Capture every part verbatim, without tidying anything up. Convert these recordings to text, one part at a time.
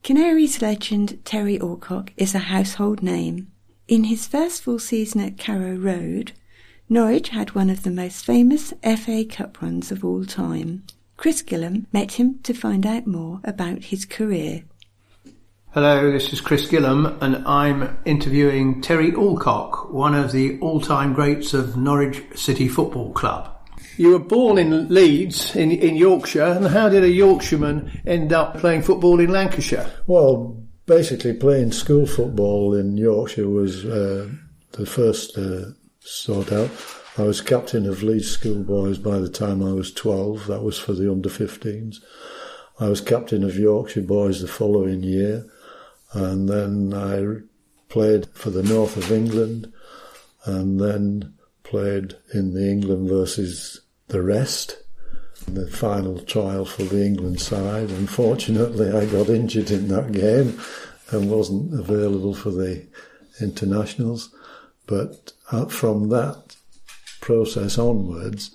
Canaries legend Terry Alcock is a household name. In his first full season at Carrow Road, Norwich had one of the most famous F A Cup runs of all time. Chris Gillam met him to find out more about his career. Hello, this is Chris Gillam and I'm interviewing Terry Alcock, one of the all-time greats of Norwich City Football Club. You were born in Leeds, in, in Yorkshire, and how did a Yorkshireman end up playing football in Lancashire? Well, basically playing school football in Yorkshire was uh, the first uh, sort out. I was captain of Leeds schoolboys by the time I was twelve. That was for the under fifteens. I was captain of Yorkshire boys the following year. And then I played for the north of England and then played in the England versus the rest, the final trial for the England side. Unfortunately, I got injured in that game and wasn't available for the internationals. But from that process onwards,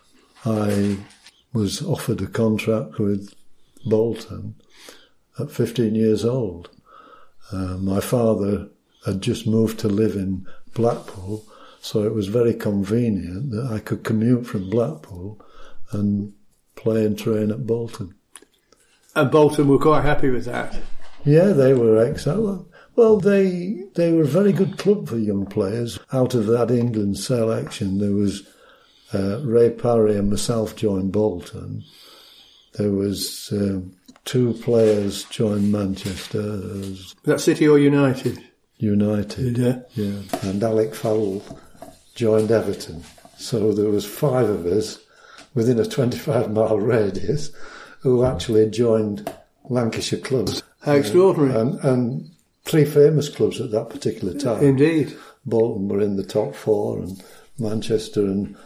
I was offered a contract with Bolton at fifteen years old. Uh, my father had just moved to live in Blackpool, so it was very convenient that I could commute from Blackpool and play and train at Bolton. And Bolton were quite happy with that? Yeah, they were excellent. Well, they they were a very good club for young players. Out of that England selection, there was uh, Ray Parry and myself joined Bolton. There was... Um, Two players joined Manchester. Was that City or United? United, yeah. yeah. And Alec Fowle joined Everton. So there was five of us within a twenty-five mile radius who actually joined Lancashire clubs. How extraordinary. Uh, and, and three famous clubs at that particular time. Indeed. Bolton were in the top four and Manchester and...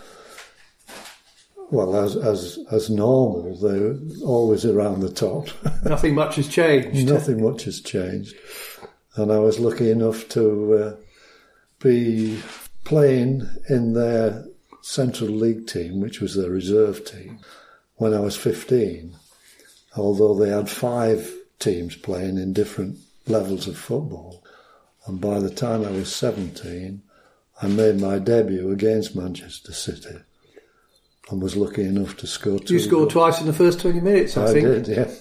Well, as as as normal, they're always around the top. Nothing much has changed. Nothing much has changed. And I was lucky enough to uh, be playing in their Central League team, which was their reserve team, when I was fifteen. Although they had five teams playing in different levels of football. And by the time I was seventeen, I made my debut against Manchester City. And was lucky enough to score two. You scored goals. Twice in the first twenty minutes, I, I think. I did, yeah.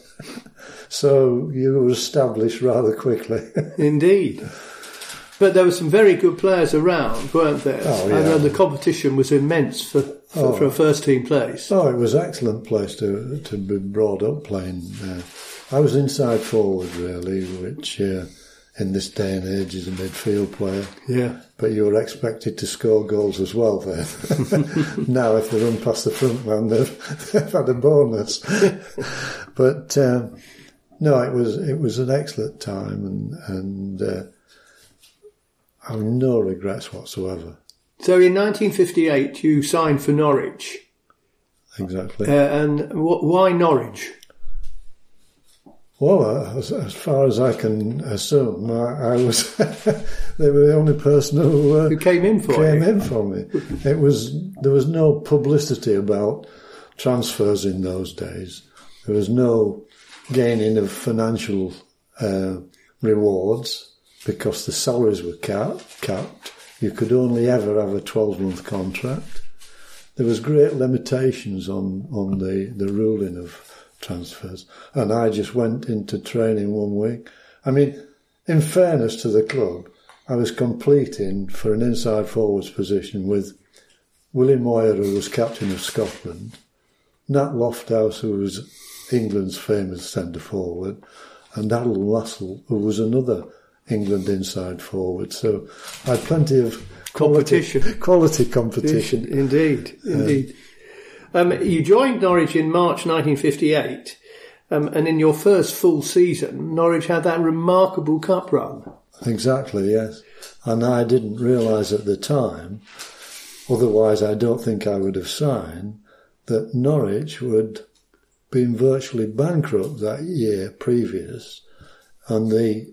So you were established rather quickly. Indeed. But there were some very good players around, weren't there? Oh, yeah. And the competition was immense for, for, oh. for a first-team place. Oh, it was an excellent place to to be brought up playing. Uh, I was inside forward, really, which uh, in this day and age is a midfield player. Yeah. But you were expected to score goals as well there. Now, if they run past the front man, they've, they've had a bonus. But um, no, it was it was an excellent time, and and uh, I have no regrets whatsoever. So, in nineteen fifty-eight, you signed for Norwich. Exactly. Uh, and wh- why Norwich? Well, uh, as, as far as I can assume, I, I was. They were the only person who, uh, who came in for came you. in for me. It was there was no publicity about transfers in those days. There was no gaining of financial uh, rewards because the salaries were capped. capped. You could only ever have a twelve-month contract. There was great limitations on on the, the ruling of transfers, and I just went into training one week. I mean, in fairness to the club, I was competing for an inside forwards position with Willie Moyer, who was captain of Scotland, Nat Lofthouse, who was England's famous centre forward, and Alan Lassell, who was another England inside forward. So I had plenty of quality competition. Quality competition. Indeed, indeed. Um, Um, you joined Norwich in March nineteen fifty-eight, um, and in your first full season, Norwich had that remarkable cup run. Exactly, yes. And I didn't realise at the time, otherwise I don't think I would have signed, that Norwich would been virtually bankrupt that year previous, and the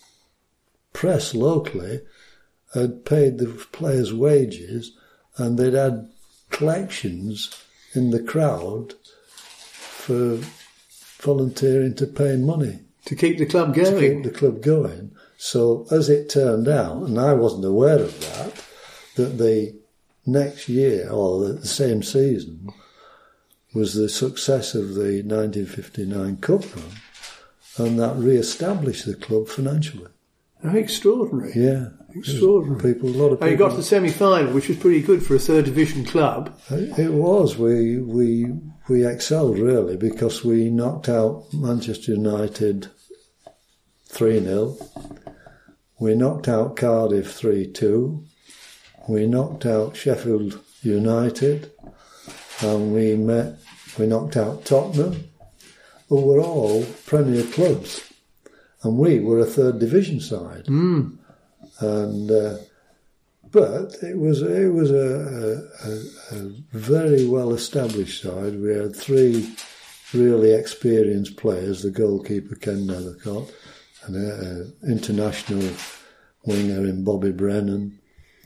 press locally had paid the players' wages, and they'd had collections in the crowd for volunteering to pay money To keep the club going. To keep the club going. So as it turned out, and I wasn't aware of that, that the next year, or the same season, was the success of the nineteen fifty-nine Cup run, and that re-established the club financially. Oh, extraordinary. Yeah. Extraordinary. People, a lot of people. And you got to the semi-final, which was pretty good for a third division club. It was. We we we excelled, really, because we knocked out Manchester United three nil. We knocked out Cardiff three two. We knocked out Sheffield United. And we met, we knocked out Tottenham, who were all Premier clubs. And we were a third division side. Mm. And uh, but it was it was a, a, a very well established side. We had three really experienced players: the goalkeeper Ken Nethercott, an uh, international winger in Bobby Brennan,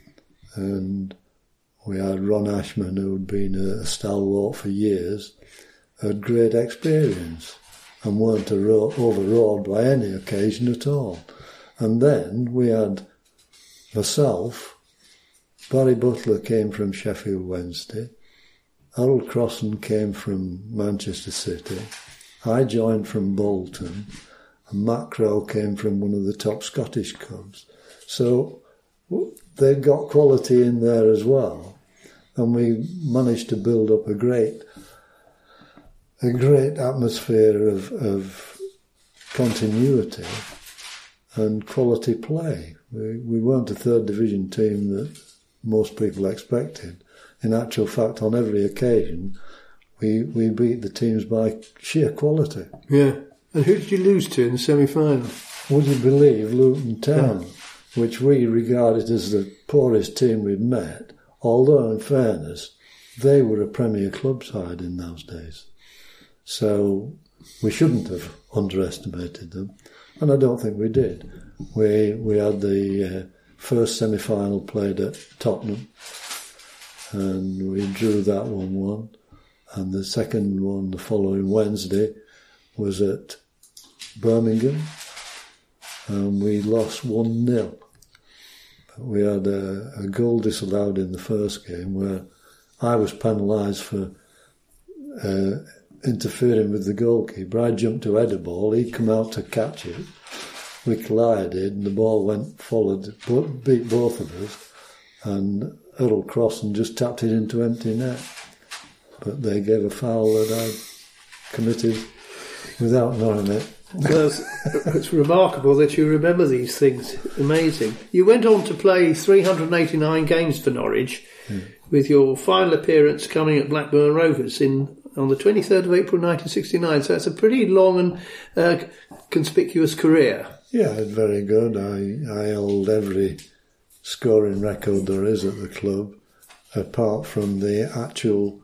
and we had Ron Ashman, who'd been a, a stalwart for years, had great experience and weren't overawed by any occasion at all. And then we had myself, Barry Butler came from Sheffield Wednesday, Harold Crossan came from Manchester City, I joined from Bolton, and Matt Crowe came from one of the top Scottish clubs. So they'd got quality in there as well, and we managed to build up a great a great atmosphere of, of continuity and quality play. We, we weren't a third division team that most people expected. In actual fact, on every occasion, we we beat the teams by sheer quality. Yeah. And who did you lose to in the semi-final? Would you believe Luton Town, yeah. which we regarded as the poorest team we'd met, although in fairness, they were a Premier club side in those days. So we shouldn't have underestimated them, and I don't think we did. We we had the uh, first semi-final played at Tottenham, and we drew that one one, and the second one the following Wednesday was at Birmingham, and we lost one nil. We had a, a goal disallowed in the first game where I was penalised for uh, interfering with the goalkeeper. I jumped to head a ball, he'd come out to catch it. We collided and the ball went forward, beat both of us, and Earl Crossan just tapped it into empty net. But they gave a foul that I committed without knowing it. Well, it's, it's remarkable that you remember these things. Amazing. You went on to play three hundred eighty-nine games for Norwich, mm. with your final appearance coming at Blackburn Rovers in on the twenty-third of April nineteen sixty-nine. So it's a pretty long and uh, conspicuous career. Yeah, it's very good. I, I held every scoring record there is at the club, apart from the actual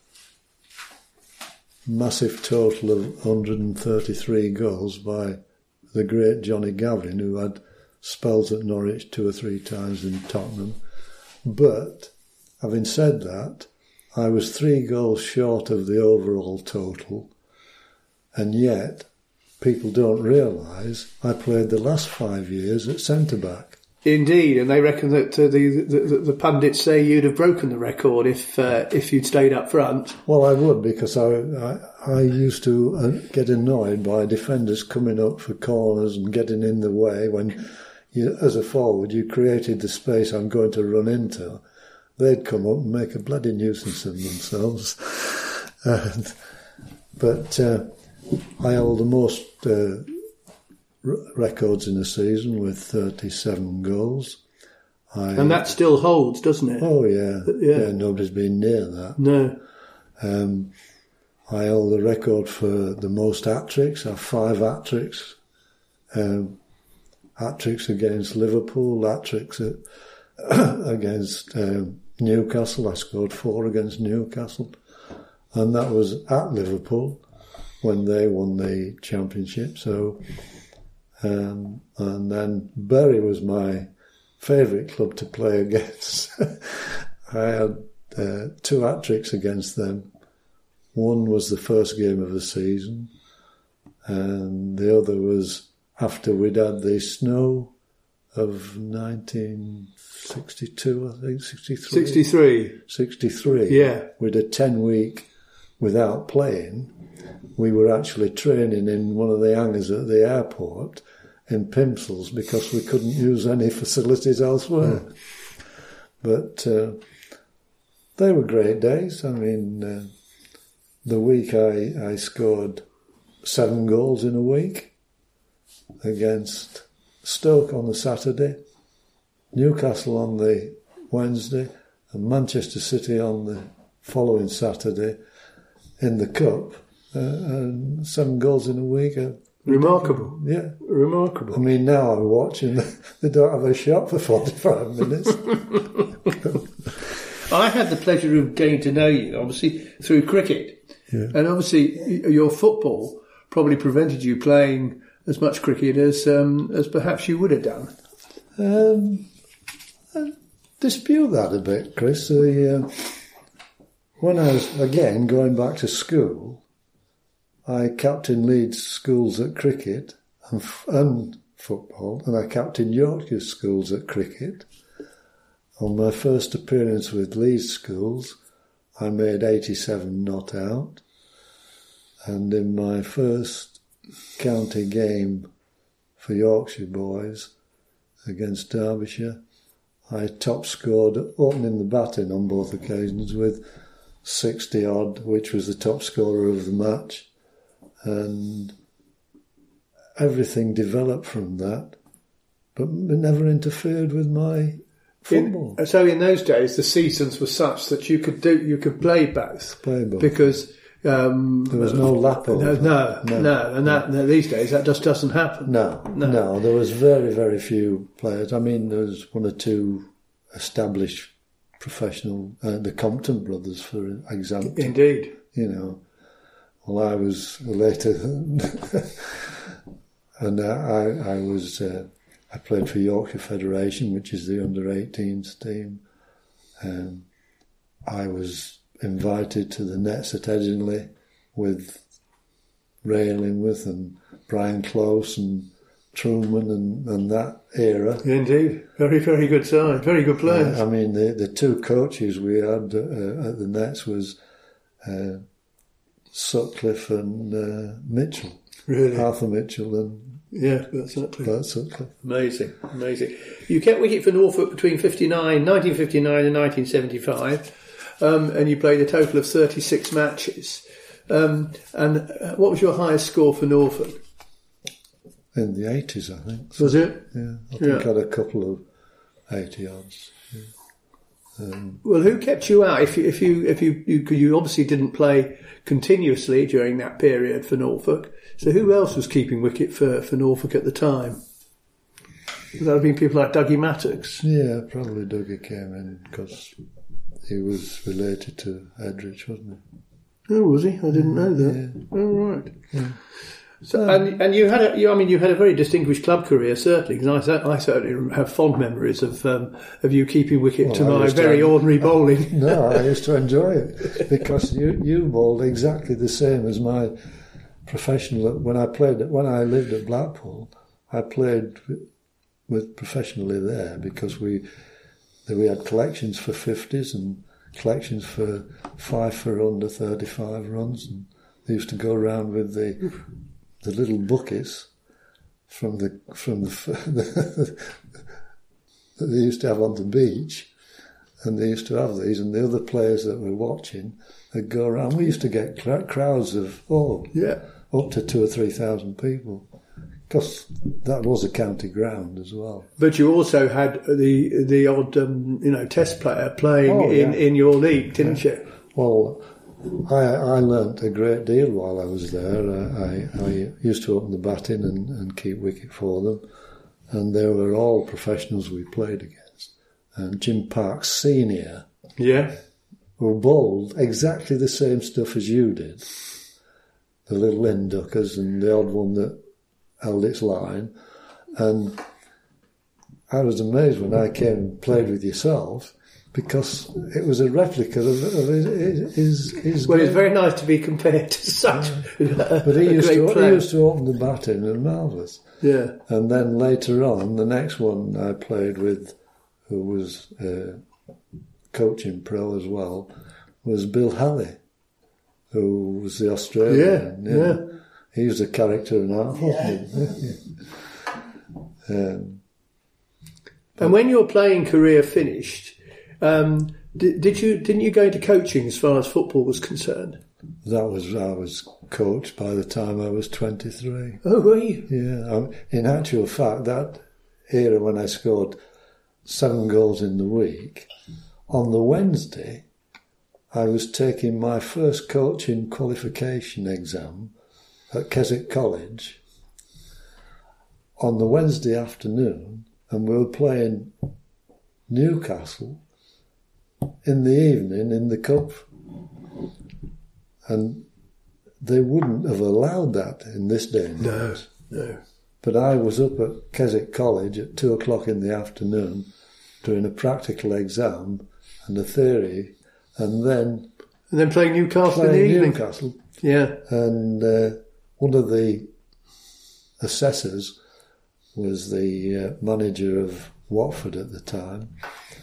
massive total of one hundred thirty-three goals by the great Johnny Gavin, who had spells at Norwich two or three times in Tottenham. But, having said that, I was three goals short of the overall total, and yet people don't realise I played the last five years at centre-back. Indeed, and they reckon that uh, the, the the pundits say you'd have broken the record if uh, if you'd stayed up front. Well, I would, because I I, I used to uh, get annoyed by defenders coming up for corners and getting in the way when, you, as a forward, you created the space I'm going to run into. They'd come up and make a bloody nuisance of themselves. and, but uh, I hold the most Uh, records in a season with thirty-seven goals. I, and that still holds, doesn't it? Oh, yeah. yeah. Yeah, nobody's been near that. No. Um, I hold the record for the most hat-tricks. I have five hat-tricks. Um, hat-tricks against Liverpool, hat-tricks at, against um, Newcastle. I scored four against Newcastle. And that was at Liverpool when they won the championship. So... Um, and then Bury was my favourite club to play against. I had uh, two hat-tricks against them. One was the first game of the season, and the other was after we'd had the snow of nineteen sixty-two, I think, sixty-three. sixty-three. sixty-three. Yeah. With a ten-week without playing, we were actually training in one of the hangars at the airport in Pimsels because we couldn't use any facilities elsewhere. Mm. But uh, they were great days. I mean, uh, the week I, I scored seven goals in a week against Stoke on the Saturday, Newcastle on the Wednesday, and Manchester City on the following Saturday in the Cup. Uh, and seven goals in a week. Uh, Remarkable. Yeah. Remarkable. I mean, now I'm watching, they don't have a shot for forty-five minutes. I had the pleasure of getting to know you, obviously, through cricket. Yeah. And obviously, your football probably prevented you playing as much cricket as um, as perhaps you would have done. Um, I dispute that a bit, Chris. I, uh, when I was, again, going back to school, I captained Leeds schools at cricket and, and football, and I captained Yorkshire schools at cricket. On my first appearance with Leeds schools, I made eighty-seven not out, and in my first county game for Yorkshire boys against Derbyshire, I top scored opening the batting on both occasions with sixty odd, which was the top scorer of the match. And everything developed from that, but it never interfered with my football. In, so in those days, the seasons were such that you could do, you could play both, play both. because um, there was no lap over. No, no, no, no, and that no. these days that just doesn't happen. No, no, no, there was very, very few players. I mean, there was one or two established professional, uh, the Compton brothers, for example. Indeed, you know. Well, I was later, and I, I was, uh, I played for Yorkshire Federation, which is the under eighteens team. Um, I was invited to the nets at Edgingley with Ray Illingworth and Brian Close and Truman and, and that era. Indeed, very, very good side, very good players. Uh, I mean, the, the two coaches we had uh, at the nets was Uh, Sutcliffe and uh, Mitchell. Really? Arthur Mitchell and yeah, that's Sutcliffe. Bert Sutcliffe. Amazing, amazing. You kept wicket for Norfolk between fifty-nine, nineteen fifty-nine and nineteen seventy-five, um, and you played a total of thirty-six matches. Um, and what was your highest score for Norfolk? In the eighties, I think. Was it? Yeah, I think yeah. I had a couple of eighty odds. Yeah. Um, well, who kept you out? If you, if you, if you, you, you obviously didn't play continuously during that period for Norfolk. So who else was keeping wicket for, for Norfolk at the time? Would that have been people like Dougie Mattox? Yeah, probably Dougie came in because he was related to Edrich, wasn't he? Oh, was he? I didn't know that. Yeah. Oh, right. Yeah. So, and and you had a, you, I mean, you had a very distinguished club career, certainly, because I, I certainly have fond memories of um, of you keeping wicket well, to I my very to, ordinary bowling. No, I used to enjoy it because you you bowled exactly the same as my professional. When I played, when I lived at Blackpool, I played with professionally there because we we had collections for fifties and collections for five for under thirty-five runs, and they used to go around with the. the little buckets from the from the, the that they used to have on the beach, and they used to have these, and the other players that were watching, they'd go around. We used to get crowds of oh yeah up to two or three thousand people, because that was a county ground as well. But you also had the the odd um, you know test player playing oh, in, yeah. in your league, didn't yeah. you? Well. I, I learnt a great deal while I was there. I, I, I used to open the batting and, and keep wicket for them, and they were all professionals we played against. And Jim Parks Senior, yeah, were bowled exactly the same stuff as you did. The little end duckers and the odd one that held its line. And I was amazed when I came and played with yourself. because it was a replica of, of his, his, his Well, game. it's very nice to be compared to such Yeah. a, But he a used, great to, he player. used to open the bat in and marvellous. Yeah. And then later on, the next one I played with, who was uh, coaching pro as well, was Bill Halley, who was the Australian. Yeah, yeah. He was a character in art. um, And when your playing career finished, um, did, did you didn't you go into coaching as far as football was concerned? that was I was coached by the time I was twenty-three. Oh, were you? Yeah, um, in actual fact, that era when I scored seven goals in the week, on the Wednesday, I was taking my first coaching qualification exam at Keswick College on the Wednesday afternoon, and we were playing Newcastle in the evening in the cup. And they wouldn't have allowed that in this day and No, age. no. But I was up at Keswick College at two o'clock in the afternoon doing a practical exam and a theory, and then And then playing Newcastle in the playing evening. Newcastle. Yeah. And uh, one of the assessors was the uh, manager of Watford at the time.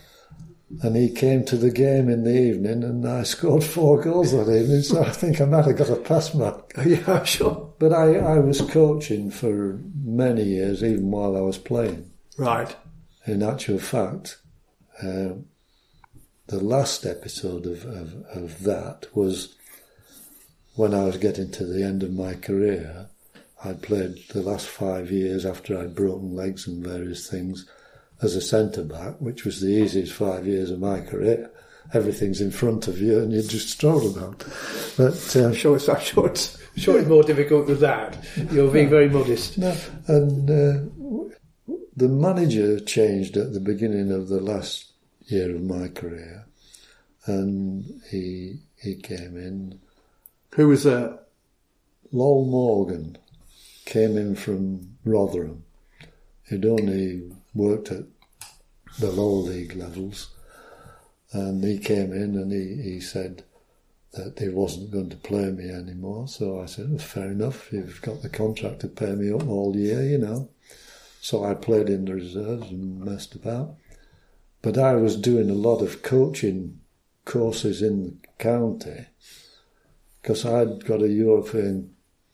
And he came to the game in the evening, and I scored four goals that evening, so I think I might have got a pass mark. Yeah, I'm sure. But I, I was coaching for many years, even while I was playing. Right. In actual fact, uh, the last episode of, of, of that was when I was getting to the end of my career. I'd played the last five years after I'd broken legs and various things as a centre-back, which was the easiest five years of my career. Everything's in front of you and you just stroll about. But um, I'm sure it's, I'm sure it's, I'm sure it's more difficult than that. You're being very modest. no, and uh, the manager changed at the beginning of the last year of my career, and he he came in. Who was that? Lowell Morgan came in from Rotherham. He'd only worked at the lower league levels, and he came in and he, he said that he wasn't going to play me anymore. So I said, well, fair enough, you've got the contract to pay me up all year, you know. So I played in the reserves and messed about. But I was doing a lot of coaching courses in the county because I'd got a European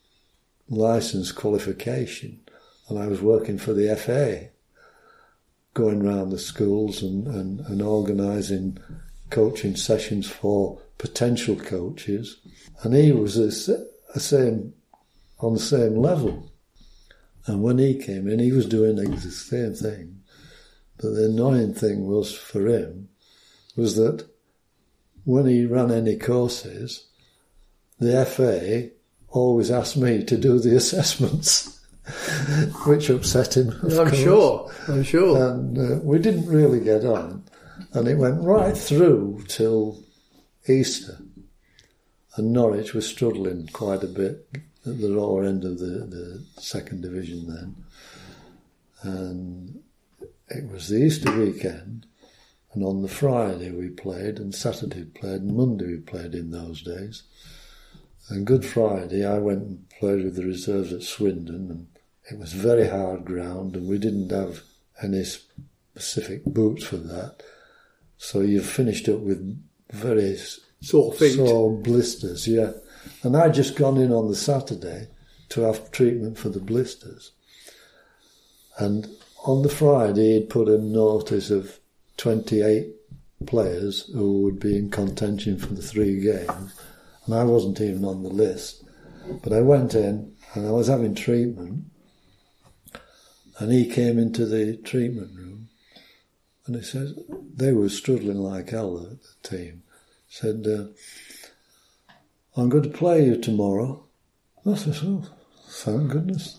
licence qualification, and I was working for the F A, going around the schools and, and, and organising coaching sessions for potential coaches. And he was a, a same on the same level. And when he came in, he was doing the same thing. But the annoying thing was for him was that when he ran any courses, the F A always asked me to do the assessments, which upset him, of I'm course. sure. I'm sure. And uh, we didn't really get on. And it went right through till Easter. And Norwich was struggling quite a bit at the lower end of the, the second division then. And it was the Easter weekend. And on the Friday we played, and Saturday we played, and Monday we played in those days. And Good Friday I went and played with the reserves at Swindon, and it was very hard ground, and we didn't have any specific boots for that. So you finished up with very Sore feet. sore blisters, yeah. And I'd just gone in on the Saturday to have treatment for the blisters. And on the Friday he'd put a notice of twenty-eight players who would be in contention for the three games. And I wasn't even on the list. But I went in and I was having treatment. And he came into the treatment room and he said, they were struggling like hell, the, the team. Said, uh, I'm going to play you tomorrow. I said, oh, thank goodness.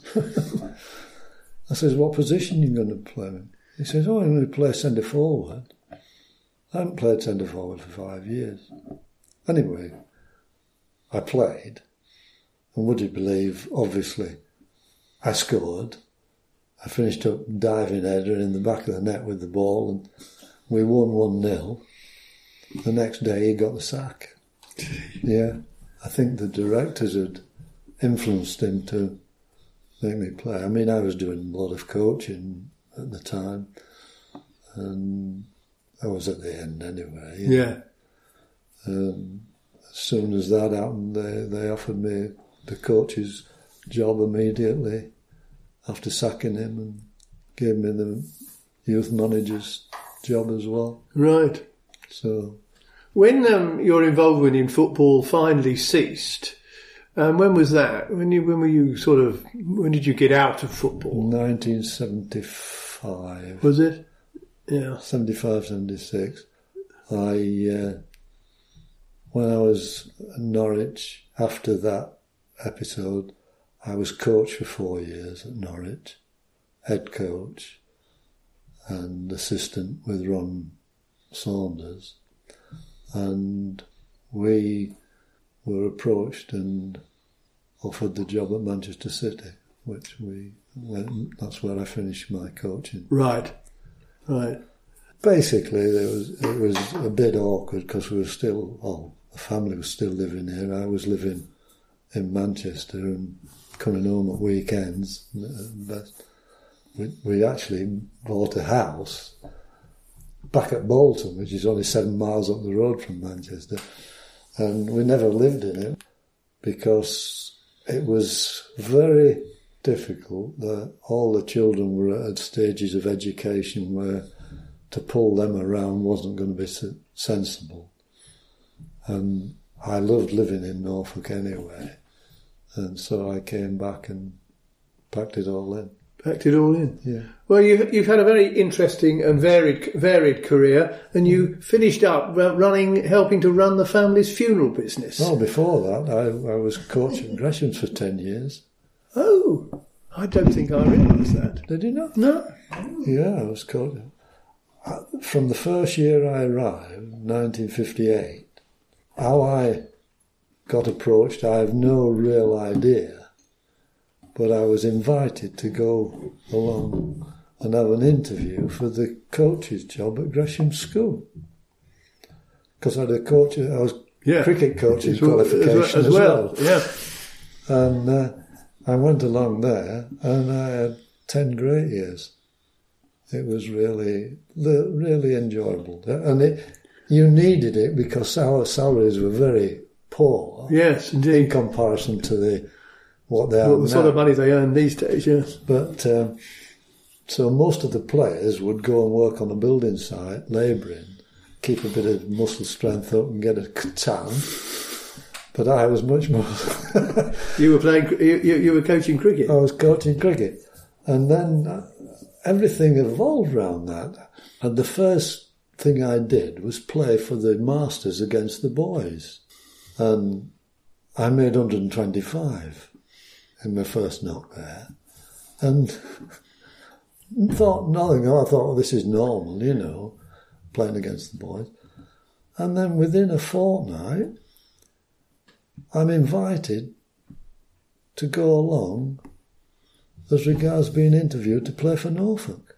I says, what position are you going to play me? He says, oh, I'm going to play centre forward. I haven't played centre forward for five years. Anyway, I played, and would you believe, obviously, I scored. I finished up diving header in the back of the net with the ball, and we won one nil. the next day he got the sack. Yeah, I think the directors had influenced him to make me play. I mean, I was doing a lot of coaching at the time, and I was at the end anyway. Yeah. Um, as soon as that happened, they, they offered me the coach's job immediately after sacking him, and gave me the youth manager's job as well. Right. So, when um, your involvement in football finally ceased, um, when was that? When you when were you sort of when did you get out of football? nineteen seventy-five. Was it? Yeah. seventy-five, seventy-six. I uh, when I was at Norwich, after that episode, I was coach for four years at Norwich, head coach and assistant with Ron Saunders, and we were approached and offered the job at Manchester City, which we went, that's where I finished my coaching. Right, right. Basically, there was it was a bit awkward because we were still, oh, the family was still living here. I was living in Manchester and coming home at weekends. But we, we actually bought a house back at Bolton, which is only seven miles up the road from Manchester, and we never lived in it because it was very difficult that all the children were at stages of education where to pull them around wasn't going to be sensible. And I loved living in Norfolk anyway, and so I came back and packed it all in. Packed it all in. Yeah. Well, you, you've had a very interesting and varied varied career, and you finished up running, helping to run the family's funeral business. Oh, before that, I, I was coach at Gresham's for ten years. Oh, I don't think I realised that. Did you not? No. Yeah, I was coach. From the first year I arrived, nineteen fifty-eight, how I got approached, I have no real idea. But I was invited to go along and have an interview for the coach's job at Gresham School. Because I had a coach, I was yeah. cricket coaching as well, qualification as well. As well. Yeah. And uh, I went along there and I had ten great years. It was really, really enjoyable. And it, you needed it because our salaries were very poor. Yes, indeed. In comparison to the what they are well, the now. sort of money they earn these days, yes. But um, so most of the players would go and work on a building site, labouring, keep a bit of muscle strength up and get a tan. But I was much more. You were playing. You, you, you were coaching cricket. I was coaching cricket, and then uh, everything evolved around that. And the first thing I did was play for the Masters against the boys, and I made one hundred twenty-five. In my first knock there, and thought nothing. I thought, oh, this is normal, you know, playing against the boys. And then within a fortnight, I'm invited to go along as regards being interviewed to play for Norfolk.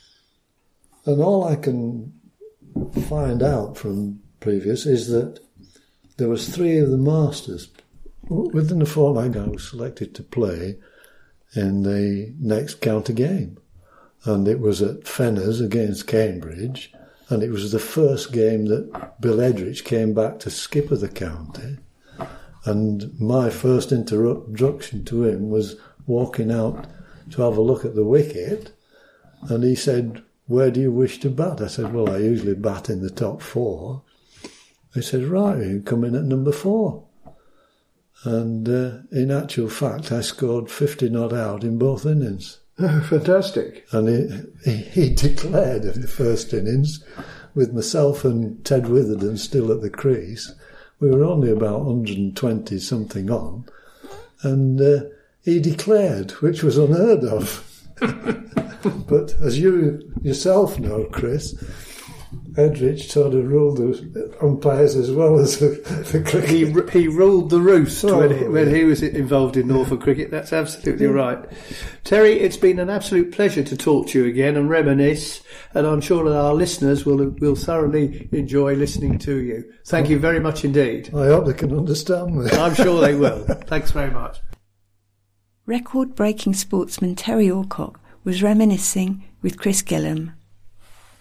And all I can find out from previous is that there was three of the Masters. Within a fortnight, I was selected to play in the next county game. And it was at Fenners against Cambridge. And it was the first game that Bill Edrich came back to skipper the county. And my first introduction to him was walking out to have a look at the wicket. And he said, "Where do you wish to bat?" I said, "Well, I usually bat in the top four." He said, "Right, you come in at number four." And uh, in actual fact, I scored fifty not out in both innings. Oh, fantastic. And he, he, he declared in the first innings, with myself and Ted Witherden still at the crease, we were only about one hundred twenty something on, and uh, he declared, which was unheard of. But as you yourself know, Chris, Edrich sort of ruled the umpires as well as the, the cricket. He, he ruled the roost oh, when, he, when yeah. he was involved in Norfolk cricket. That's absolutely right. Terry, it's been an absolute pleasure to talk to you again and reminisce, and I'm sure that our listeners will will thoroughly enjoy listening to you. Thank you very much indeed. I hope they can understand me. I'm sure they will. Thanks very much. Record-breaking sportsman Terry Alcock was reminiscing with Chris Gillam.